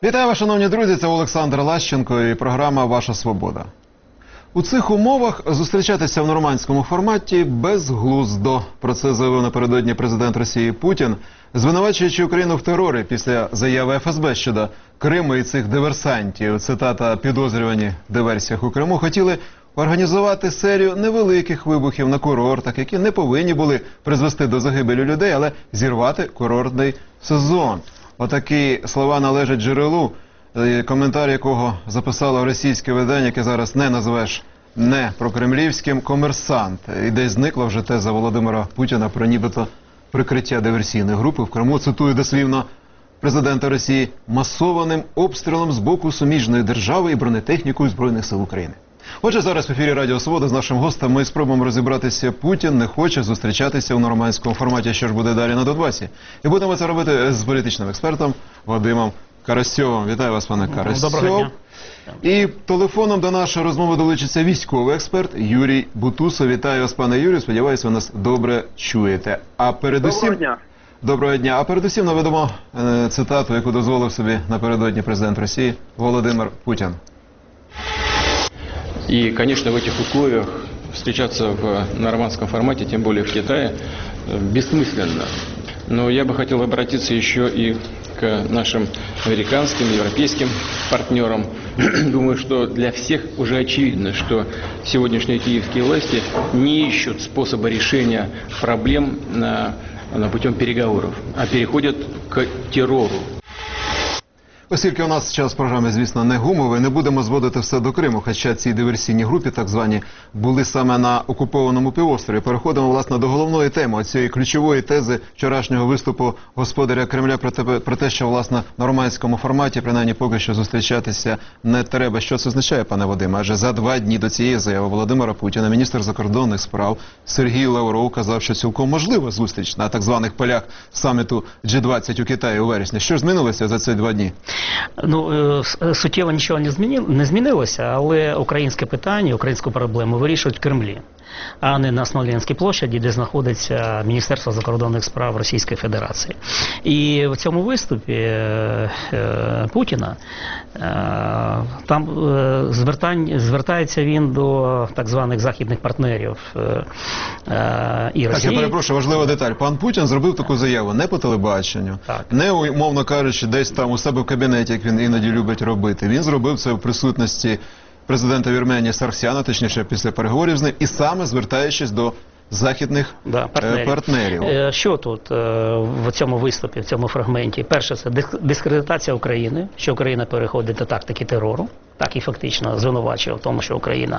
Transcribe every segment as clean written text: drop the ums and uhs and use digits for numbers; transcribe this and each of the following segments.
Вітаю вас, шановні друзі, це Олександр Лащенко і програма «Ваша свобода». У цих умовах зустрічатися в нормандському форматі безглуздо. Про це заявив напередодні президент Росії Путін, звинувачуючи Україну в терорі після заяви ФСБ щодо Криму і цих диверсантів. Цитата: «Підозрювані в диверсіях у Криму хотіли організувати серію невеликих вибухів на курортах, які не повинні були призвести до загибелі людей, але зірвати курортний сезон». Отакі слова належать джерелу, коментар якого записало російське видання, яке зараз не назвеш не прокремлівським, «Комерсант». І десь зникла вже теза Володимира Путіна про нібито прикриття диверсійної групи в Криму. Цитую дослівно президента Росії: «масованим обстрілом з боку суміжної держави і бронетехнікою Збройних сил України». Отже, зараз в ефірі Радіо Свобода з нашим гостем ми спробуємо розібратися. Путін не хоче зустрічатися у нормандському форматі. Що ж буде далі на Донбасі? І будемо це робити з політичним експертом Вадимом Карасьовим. Вітаю вас, пане Карасьов. Доброго дня. І телефоном до нашої розмови долучиться військовий експерт Юрій Бутусов. Вітаю вас, пане Юрію. Сподіваюся, ви нас добре чуєте. А передусім... Доброго дня. Доброго дня. А передусім наведемо цитату, яку дозволив собі напередодні президент Росії Володимир Путін. И, конечно, в этих условиях встречаться в нормандском формате, тем более в Китае, бессмысленно. Но я бы хотел обратиться еще и к нашим американским, европейским партнерам. Думаю, что для всех уже очевидно, что сегодняшние киевские власти не ищут способа решения проблем путем переговоров, а переходят к террору. Оскільки у нас час програми, звісно, не гумовий, не будемо зводити все до Криму, хоча ці диверсійні групи, так звані, були саме на окупованому півострові. Переходимо, власне, до головної теми, цієї ключової тези вчорашнього виступу господаря Кремля про те, що, власне, в нормандському форматі, принаймні, поки що зустрічатися не треба. Що це означає, пане Вадиме? Адже за 2 дні до цієї заяви Володимира Путіна міністр закордонних справ Сергій Лавров казав, що цілком можлива зустріч на так званих полях саміту G20 у Китаї у вересні. Що ж змінилося за ці 2 дні? Ну, суттєво нічого не змінилося, але українське питання, українську проблему вирішують в Кремлі, а не на Смоленській площаді, де знаходиться Міністерство закордонних справ Російської Федерації. І в цьому виступі Путіна там звертається він до так званих західних партнерів і Росії. Так, я перепрошую, важлива деталь. Пан Путін зробив таку заяву не по телебаченню, не, умовно кажучи, десь там у себе в кабінеті, як він іноді любить робити. Він зробив це в присутності президента Вірменії Сарксяна, точніше після переговорів з ним, і саме звертаючись до західних партнерів. Що тут в цьому виступі, в цому фрагменті? Перше, це дискредитація України, що Україна переходить до тактики терору. Так і фактично звинувачує в тому, що Україна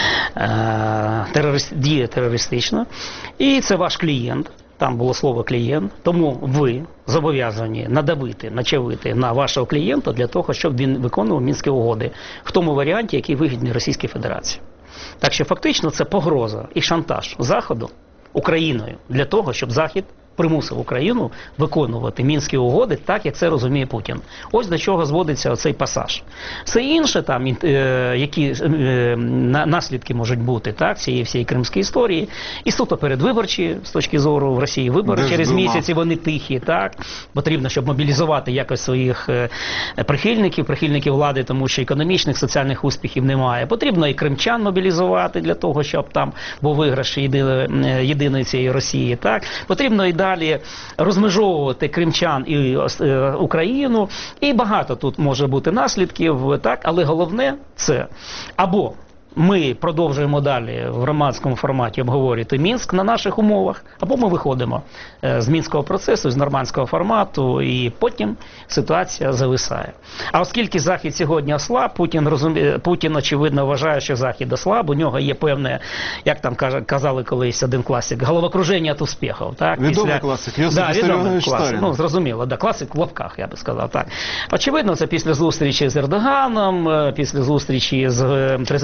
діє терористично. І це ваш клієнт. Там було слово «клієнт», тому ви зобов'язані надавити, начавити на вашого клієнта для того, щоб він виконував Мінські угоди в тому варіанті, який вигідний Російській Федерації. Так що фактично це погроза і шантаж Заходу Україною для того, щоб Захід примусив Україну виконувати Мінські угоди так, як це розуміє Путін. Ось до чого зводиться оцей пасаж. Все інше, там, які наслідки можуть бути так, цієї всієї кримської історії, і суто передвиборчі, з точки зору в Росії вибори через місяць, і вони тихі, так, потрібно, щоб мобілізувати якось своїх прихильників влади, тому що економічних, соціальних успіхів немає. Потрібно і кримчан мобілізувати для того, щоб там був виграш єдиної цієї Росії, так. Потрібно і далі розмежовувати кримчан і Україну, і багато тут може бути наслідків, так, але головне це або ми продовжуємо далі в громадському форматі обговорювати Мінськ на наших умовах, або ми виходимо з Мінського процесу, з нормандського формату, і потім ситуація зависає. А оскільки Захід сьогодні ослаб, Путін очевидно вважає, що Захід ослаб, у нього є певне, як там казали колись один класик, головокруження від успіхів. Відомий класик, Йосиф Вісаріонович Сталін. Ну, зрозуміло, да, класик в лапках, я би сказав. Так. Очевидно, це після зустрічі з Ердоганом, після зустрічі з президентом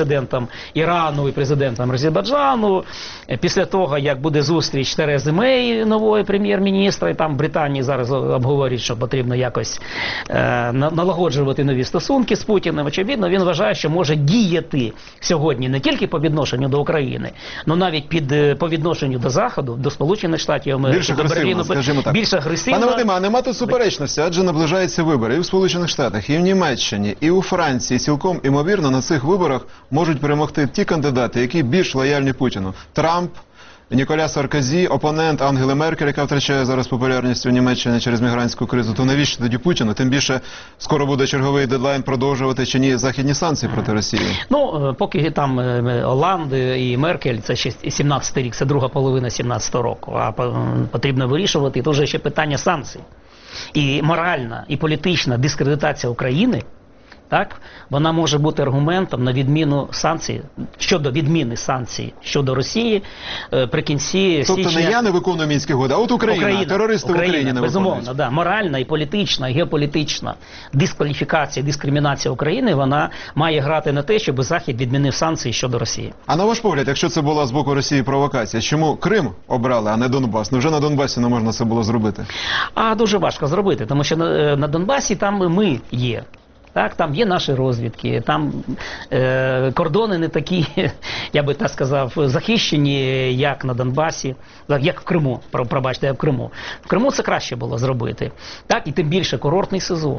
президентом Ірану і президентом Азербайджану, після того, як буде зустріч Терези Мей, нової прем'єр-міністра, і там в Британії зараз обговорюють, що потрібно якось налагоджувати нові стосунки з Путіним. Очевидно, він вважає, що може діяти сьогодні не тільки по відношенню до України, але навіть по відношенню до Заходу, до Сполучених Штатів Америки, більш до агресивно, скажімо так. більш агресивно. Пане Вадиме, а нема тут суперечності, адже наближаються вибори і в Сполучених Штатах, і в Німеччині, і у Франції. Цілком імовірно на цих виборах можуть перемогти ті кандидати, які більш лояльні Путіну. Трамп, Ніколя Саркозі, опонент Ангели Меркель, яка втрачає зараз популярність у Німеччині через мігрантську кризу. То навіщо тоді Путіну? Тим більше скоро буде черговий дедлайн продовжувати чи ні західні санкції проти Росії. Ну, поки там Оланд і Меркель, це ще 17-й рік, це друга половина 17-го року. А потрібно вирішувати, то вже ще питання санкцій. І моральна, і політична дискредитація України, так, вона може бути аргументом на відміну санкцій, щодо відміни санкцій щодо Росії при кінці тобто січня. не я не виконую Мінські угоди, а от Україна, терористи в Україні не безумовно, виконують. да, моральна і політична, і геополітична дискваліфікація, дискримінація України, вона має грати на те, щоб Захід відмінив санкції щодо Росії. А на ваш погляд, якщо це була з боку Росії провокація, чому Крим обрали, а не Донбас? Невже на Донбасі не можна це було зробити? А дуже важко зробити, тому що на Донбасі там ми є. Так, там є наші розвідки, там кордони не такі, я би так сказав, захищені, як на Донбасі, як в Криму, пробачте, як в Криму. В Криму це краще було зробити. Так, і тим більше курортний сезон.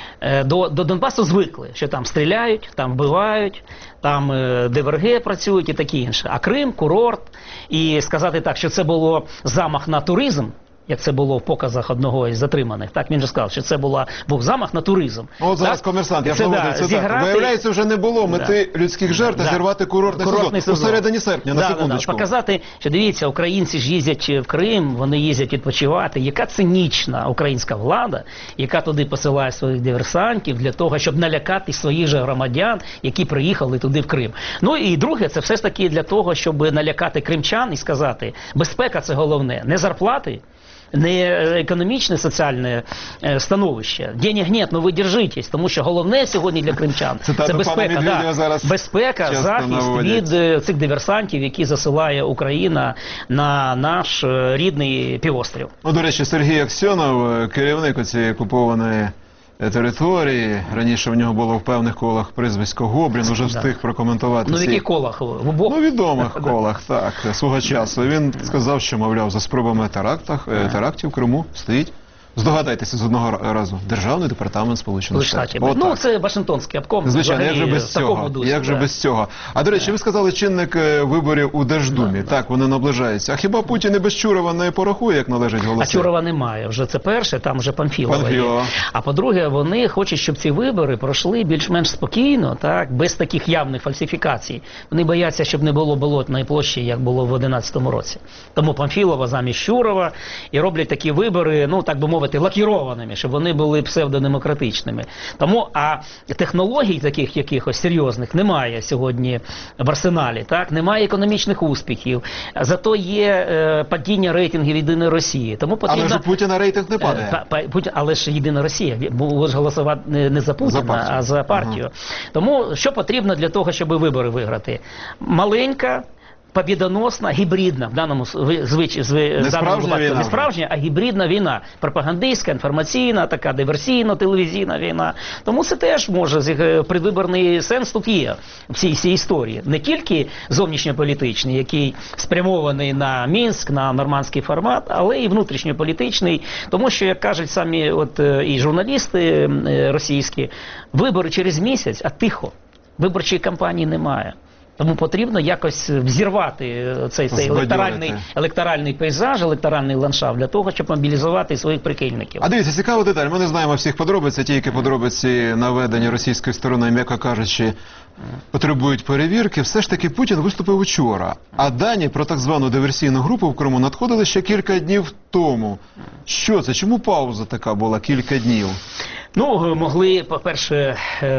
До Донбасу звикли, що там стріляють, там вбивають, там ДВРГ працюють і таке інше. А Крим, курорт, і сказати так, що це було замах на туризм, як це було в показах одного із затриманих. Так, він же сказав, що це був замах на туризм. От зараз так? комерсант, я це, наводив цитату. Виявляється, вже не було мети людських жертв, а зірвати курортний сезон. У середині серпня, на секундочку. Показати, що дивіться, українці ж їздять в Крим, вони їздять відпочивати. Яка цинічна українська влада, яка туди посилає своїх диверсантів для того, щоб налякати своїх же громадян, які приїхали туди в Крим. Ну і друге, це все ж таки для того, щоб налякати кримчан і сказати, безпека – це головне, не зарплати, не економічне, соціальне становище. Денег нет, но ви держитесь, тому що головне сьогодні для кримчан – це безпека. Да. Безпека, захист від цих диверсантів, які засилає Україна на наш рідний півострів. Ну, до речі, Сергій Аксьонов, керівник цієї окупованої території, раніше в нього було в певних колах прізвисько Гоблін, уже встиг прокоментувати. Ну, в яких колах? В обох? Ну, відомих колах, так, свого часу. Він сказав, що, мовляв, за спробами терактів в Криму стоїть, здогадайтеся з одного разу, Державний департамент Сполучених Штатів. Ну, це Вашингтонський обком. Звичайно, як же без цього? Як же без цього? А, до речі, ви сказали, чинник виборів у Держдумі. Так, вони наближаються. А хіба Путін і без Чурова не порахує, як належить голоси? А Чурова немає. Вже це перше, там вже Панфілова є. А по-друге, вони хочуть, щоб ці вибори пройшли більш-менш спокійно, так, без таких явних фальсифікацій. Вони бояться, щоб не було Болотної площі, як було в 2011 році. Тому Панфілова замість Чурова і роблять такі вибори, ну, так би мовити, лакірованими, щоб вони були псевдодемократичними. Тому, а технологій таких якихось серйозних немає сьогодні в арсеналі, так? Немає економічних успіхів, зато є падіння рейтингів Єдиної Росії. Тому потрібно... Але ж у Путіна рейтинг не падає. Але ж Єдина Росія, буде ж голосувати не за Путіна, а за партію. Ага. Тому, що потрібно для того, щоб вибори виграти? Маленька, побідоносна, гібридна, в даному випадку не справжня, а гібридна війна. Пропагандистська, інформаційна, така диверсійно-телевізійна війна. Тому це теж може, предвиборний сенс тут є в цій історії. Не тільки зовнішньополітичний, який спрямований на Мінськ, на нормандський формат, але і внутрішньополітичний. Тому що, як кажуть самі і журналісти російські, вибори через місяць, а тихо. Виборчої кампанії немає. Тому потрібно якось взірвати цей електоральний пейзаж, електоральний ландшафт для того, щоб мобілізувати своїх прихильників. А дивіться, цікава деталь. Ми не знаємо всіх подробиць, а тільки подробиці наведення російської сторони, м'яко кажучи, потребують перевірки. Все ж таки Путін виступив учора. А дані про так звану диверсійну групу в Криму надходили ще кілька днів тому. Що це? Чому пауза така була кілька днів? Ну, могли, по-перше,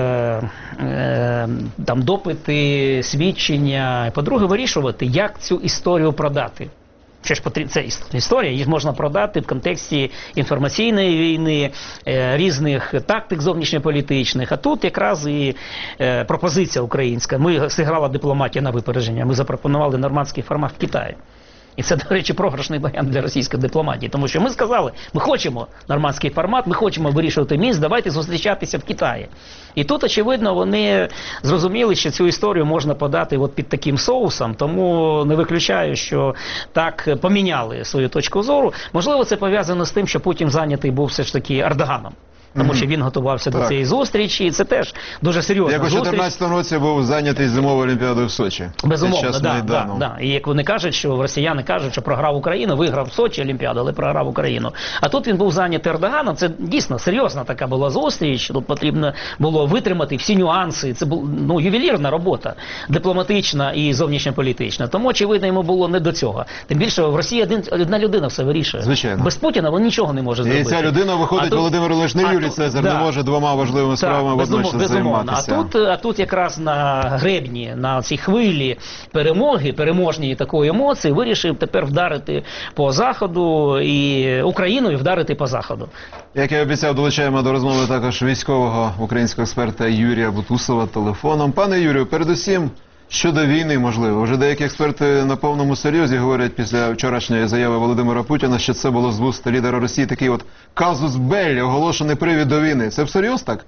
там допити, свідчення, по-друге, вирішувати, як цю історію продати. Що ж потрібно, це історія, її можна продати в контексті інформаційної війни, різних тактик зовнішньополітичних. А тут якраз і пропозиція українська. Ми зіграла дипломатія на випередження, ми запропонували нормандський формат в Китаї. І це, до речі, програшний варіант для російської дипломатії. Тому що ми сказали, ми хочемо нормандський формат, ми хочемо вирішувати міст, давайте зустрічатися в Китаї. І тут, очевидно, вони зрозуміли, що цю історію можна подати от під таким соусом, тому не виключаю, що так поміняли свою точку зору. Можливо, це пов'язано з тим, що Путін зайнятий був все ж таки Ердоганом. Тому що він готувався до цієї зустрічі, і це теж дуже серйозна Як у зустріч. 2014 році був зайнятий зимовою олімпіадою в Сочі. Безумовно, час да, Майдану. да. І як вони кажуть, що росіяни кажуть, що програв Україну, виграв в Сочі Олімпіаду, але програв Україну. А тут він був зайнятий Ердоганом, це дійсно серйозна така була зустріч, тут потрібно було витримати всі нюанси, це була ювелірна робота, дипломатична і зовнішньополітична. Тому, очевидно, йому було не до цього. Тим більше в Росії одна людина все вирішує. Звичайно. Без Путіна він нічого не може зробити. І ця людина виходить, Володимир Ілліч, не Юрій Цезар, не може двома важливими справами водночас займатися. А тут якраз на гребні, на цій хвилі перемоги, переможній такої емоції, вирішив тепер вдарити по Заходу і Україну і вдарити по Заходу. Як я обіцяв, долучаємо до розмови також військового українського експерта Юрія Бутусова телефоном. Пане Юрію, передусім, щодо війни, можливо. Вже деякі експерти на повному серйозі говорять після вчорашньої заяви Володимира Путіна, що це було з вуст лідера Росії такий от казус беллі, оголошений привід до війни. Це всерйоз так?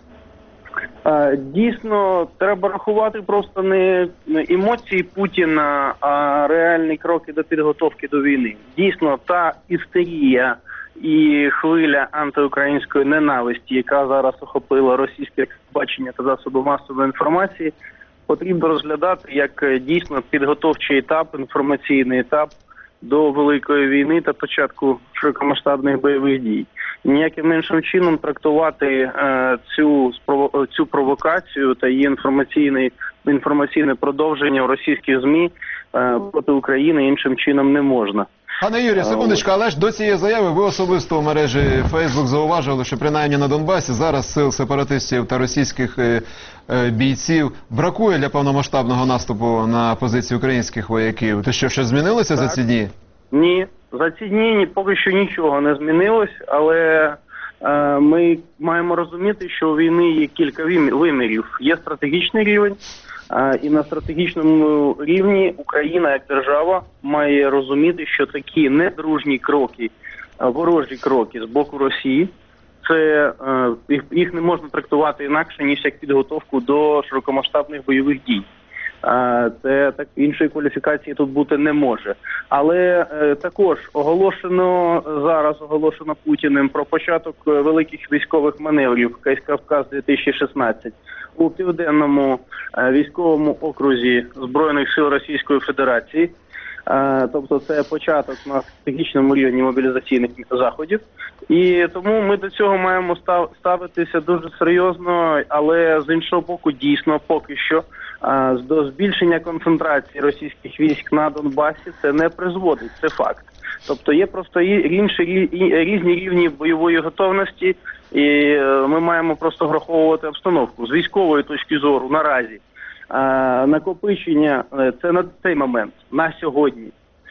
Дійсно, треба рахувати просто не емоції Путіна, а реальні кроки до підготовки до війни. Дійсно, та істерія і хвиля антиукраїнської ненависті, яка зараз охопила російське бачення та засоби масової інформації, потрібно розглядати як дійсно підготовчий етап, інформаційний етап до великої війни та початку широкомасштабних бойових дій. Ніяким іншим чином трактувати цю провокацію та її інформаційне продовження в російських ЗМІ проти України іншим чином не можна. Пане Юрію, секундочку, але ж до цієї заяви ви особисто в мережі Facebook зауважили, що принаймні на Донбасі зараз сил сепаратистів та російських бійців бракує для повномасштабного наступу на позиції українських вояків. То що, щось змінилося за ці дні? Ні, за ці дні поки що нічого не змінилось, але ми маємо розуміти, що у війни є кілька вимірів. Є стратегічний рівень, і на стратегічному рівні Україна як держава має розуміти, що такі недружні кроки, ворожі кроки з боку Росії, це їх не можна трактувати інакше, ніж як підготовку до широкомасштабних бойових дій. Це так, іншої кваліфікації тут бути не може. Але також оголошено Путіним про початок великих військових маневрів Кавказ-2016 у Південному військовому окрузі Збройних сил Російської Федерації. Тобто це початок на стратегічному рівні мобілізаційних заходів. І тому ми до цього маємо ставитися дуже серйозно, але з іншого боку, дійсно, поки що до збільшення концентрації російських військ на Донбасі це не призводить, це факт. Тобто є просто різні рівні бойової готовності, і ми маємо просто враховувати обстановку. З військової точки зору наразі накопичення, це на цей момент, на сьогодні,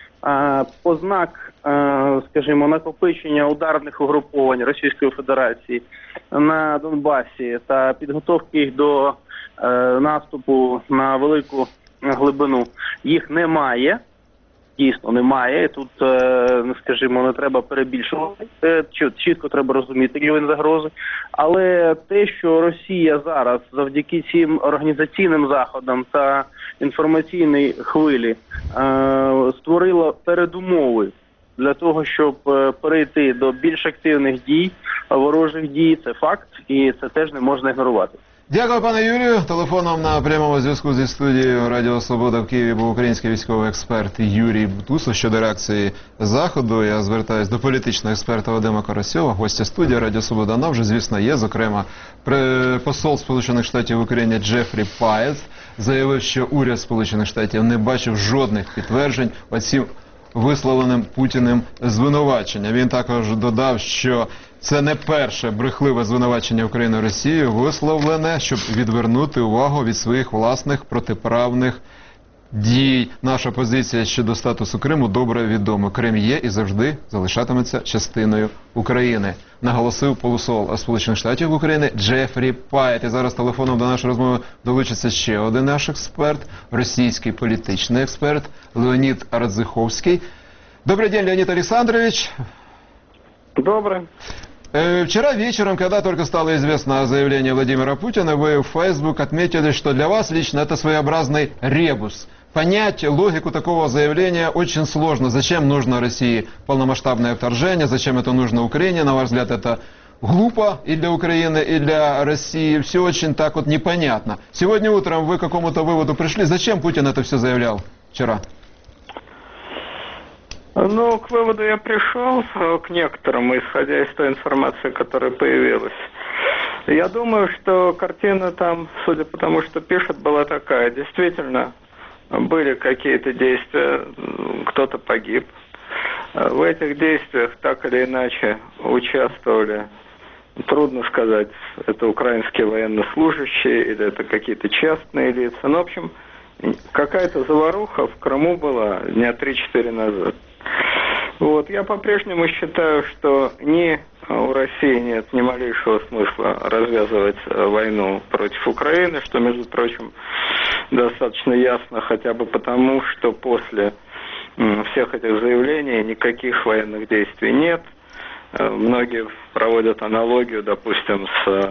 ознак, скажімо, накопичення ударних угруповань Російської Федерації на Донбасі та підготовки їх до наступу на велику глибину, їх немає. Дійсно немає. Тут, скажімо, не треба перебільшувати. Чітко треба розуміти рівень загрози. Але те, що Росія зараз завдяки цим організаційним заходам та інформаційній хвилі створила передумови для того, щоб перейти до більш активних дій, ворожих дій, це факт, і це теж не можна ігнорувати. Дякую, пане Юрію. Телефоном на прямому зв'язку зі студією Радіо Свобода в Києві був український військовий експерт Юрій Бутусов. Щодо реакції Заходу, я звертаюся до політичного експерта Вадима Карасьова, гостя студії Радіо Свобода. Вона вже, звісно, є. Зокрема, посол Сполучених Штатів в Україні Джефрі Паєц заявив, що уряд Сполучених Штатів не бачив жодних підтверджень оцім висловленим Путіним звинувачення. Він також додав, що це не перше брехливе звинувачення України Росією, висловлене, щоб відвернути увагу від своїх власних протиправних дій. Наша позиція щодо статусу Криму добре відома. Крим є і завжди залишатиметься частиною України, наголосив посол Сполучених Штатів України Джефрі Пайт. І зараз телефоном до нашої розмови долучиться ще один наш експерт, російський політичний експерт Леонид Радзиховский. Добрый день, Леонид Александрович. Добре. Вчера вечером, когда только стало известно о заявлении Владимира Путина, вы в Facebook отметили, что для вас лично это своеобразный ребус. Понять логику такого заявления очень сложно. Зачем нужно России полномасштабное вторжение, зачем это нужно Украине? На ваш взгляд, это глупо и для Украины, и для России. Все очень так вот непонятно. Сегодня утром вы к какому-то выводу пришли. Зачем Путин это все заявлял вчера? Ну, к выводу я пришел, к некоторому, исходя из той информации, которая появилась. Я думаю, что картина там, судя по тому, что пишут, была такая. Действительно, были какие-то действия, кто-то погиб. В этих действиях так или иначе участвовали, трудно сказать, это украинские военнослужащие или это какие-то частные лица. Ну, в общем, какая-то заваруха в Крыму была дня 3-4 назад. Вот. Я по-прежнему считаю, что ни у России нет ни малейшего смысла развязывать войну против Украины, что, между прочим, достаточно ясно хотя бы потому, что после всех этих заявлений никаких военных действий нет. Многие проводят аналогию, допустим, с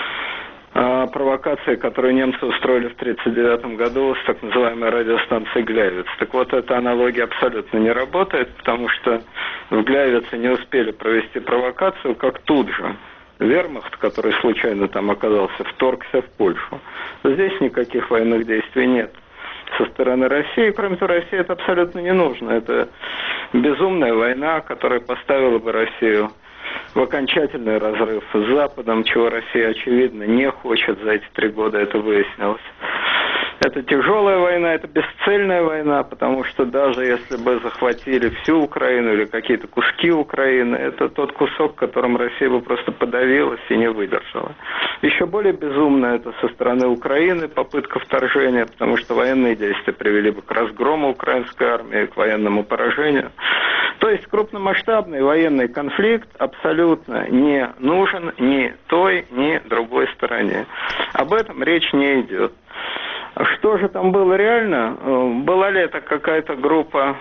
провокации, которую немцы устроили в 1939 году с так называемой радиостанцией Гляйвиц. Так вот, эта аналогия абсолютно не работает, потому что в Гляйвице не успели провести провокацию, как тут же вермахт, который случайно там оказался, вторгся в Польшу. Здесь никаких военных действий нет со стороны России. Кроме того, России это абсолютно не нужно. Это безумная война, которая поставила бы Россию в окончательный разрыв с Западом, чего Россия, очевидно, не хочет за эти 3 года, это выяснилось. Это тяжелая война, это бесцельная война, потому что даже если бы захватили всю Украину или какие-то куски Украины, это тот кусок, которым Россия бы просто подавилась и не выдержала. Еще более безумно это со стороны Украины попытка вторжения, потому что военные действия привели бы к разгрому украинской армии, к военному поражению. То есть крупномасштабный военный конфликт абсолютно не нужен ни той, ни другой стороне. Об этом речь не идет. Что же там было реально? Была ли это какая-то группа,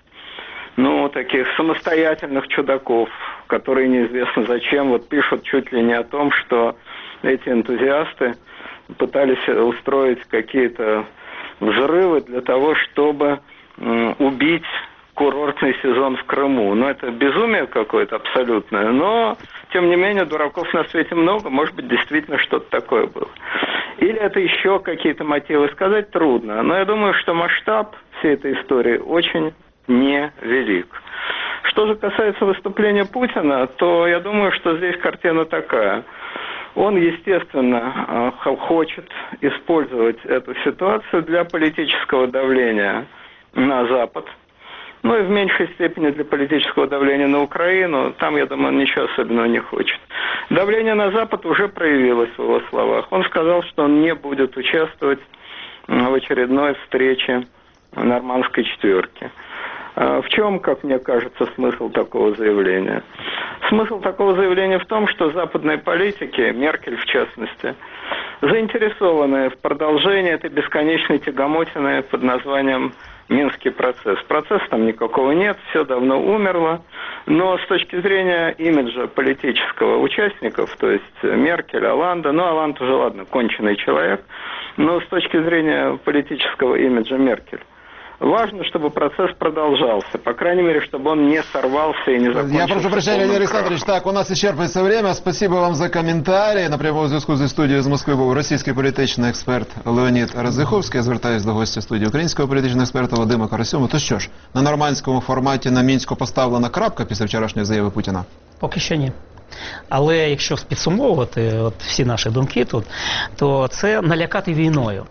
таких самостоятельных чудаков, которые неизвестно зачем, вот пишут чуть ли не о том, что эти энтузиасты пытались устроить какие-то взрывы для того, чтобы убить курортный сезон в Крыму. Это безумие какое-то абсолютное, но, тем не менее, дураков на свете много, может быть, действительно что-то такое было. Или это еще какие-то мотивы, сказать трудно. Но я думаю, что масштаб всей этой истории очень невелик. Что же касается выступления Путина, то я думаю, что здесь картина такая. Он, естественно, хочет использовать эту ситуацию для политического давления на Запад. И в меньшей степени для политического давления на Украину. Там, я думаю, он ничего особенного не хочет. Давление на Запад уже проявилось в его словах. Он сказал, что он не будет участвовать в очередной встрече Нормандской четверки. В чем, как мне кажется, смысл такого заявления? Смысл такого заявления в том, что западные политики, Меркель в частности, заинтересованы в продолжении этой бесконечной тягомотины под названием Минский процесс. Процесса там никакого нет, все давно умерло, но с точки зрения имиджа политического участников, то есть Меркель, Олланда, Олланд уже, ладно, конченый человек, но с точки зрения политического имиджа Меркель, важно, чтобы процесс продолжался, по крайней мере, чтобы он не сорвался и не закончился. Я прошу прощения, Леонид Александрович, так, у нас исчерпывается время. Спасибо вам за коментарі. На прямому зв'язку зі студією з Москви був російський політичний експерт Леонід Радзиховський. Я звертаюся до гостя студії українського політичного експерта Вадима Карасьова. То що ж, на нормандському форматі на Мінську поставлена крапка після вчорашньої заяви Путіна? Поки що ні. Але якщо підсумовувати всі наші думки тут, то це налякати війною.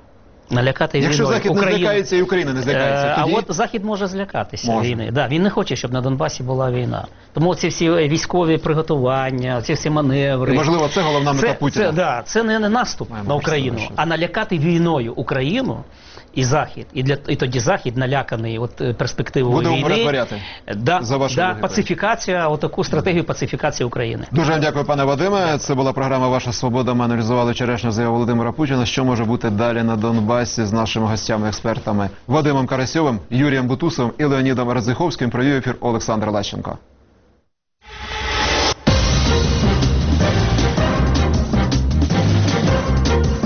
Налякати Якщо війною Захід не Україну. злякається і Україна не злякається, А тоді... от Захід може злякатися Може. війни. Да, він не хоче, щоб на Донбасі була війна. Тому ці всі військові приготування, ці всі маневри. І, можливо, це головна мета Путіна. Це не наступ Маємо на Україну, представити, що- а налякати війною Україну і Захід. І тоді Захід наляканий перспективою Будемо війни. перетворяти, Да, за вашою логікою. пацифікація, отаку стратегію пацифікації України. Дуже вам дякую, пане Вадиме. Це була програма «Ваша свобода». Ми аналізували вчорашню заяву Володимира Путіна. Що може бути далі на Донбасі з нашими гостями-експертами Вадимом Карасьовим, Юрієм Бутусовим і Леонідом Радзиховським. Провів ефір Олександр Лащенко.